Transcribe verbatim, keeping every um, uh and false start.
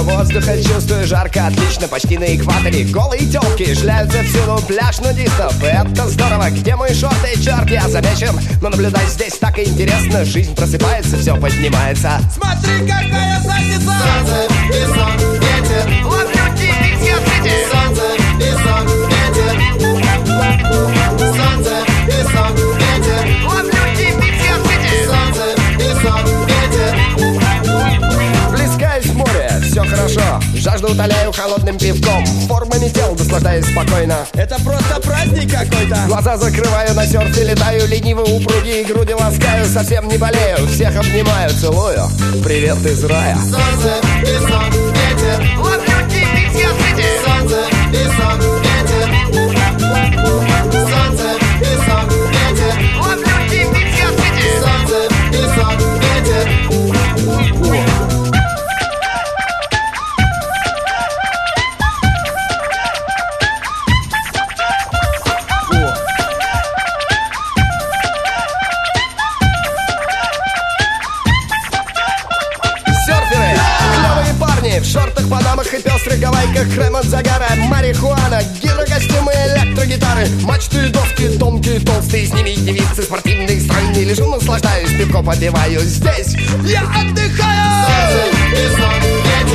воздуха чувствую жарко, отлично, почти на экваторе. Голые тёлки шляются всюду, пляж нудистов. Это здорово, где мои шорты, черт, я замечен. Но наблюдать здесь так и интересно. Жизнь просыпается, все поднимается. Смотри, какая задница! Солнце, песок, ветер. Ловлю девиц, я Солнце, песок, ветер. Солнце, песок, ветер. Ловлю девиц, я Солнце, песок, ветер. Плескаюсь в море, все хорошо. Жажду утоляю холодным пивком. Формами тел наслаждаюсь спокойно. Это просто праздник какой-то. Глаза закрываю, на серфе летаю. Лениво упругие груди ласкаю. Совсем не болею, всех обнимаю, целую. Привет из рая. Солнце, песок, ветер. Ловлю девиц, я Солнце, песок, ветер. Солнце, песок, ветер. Ловлю девиц, я Солнце, песок, ветер. Серферы, клевые парни в шортах, панамах и пестрых гавайках. Крем от загара, марихуана, гидрокостюмы, электрогитары. Мачты, доски, тонкие, толстые. С ними девицы спортивные, стройные. Лежу, наслаждаюсь, пивко попиваю. Здесь я отдыхаю. Солнце, песок, ветер.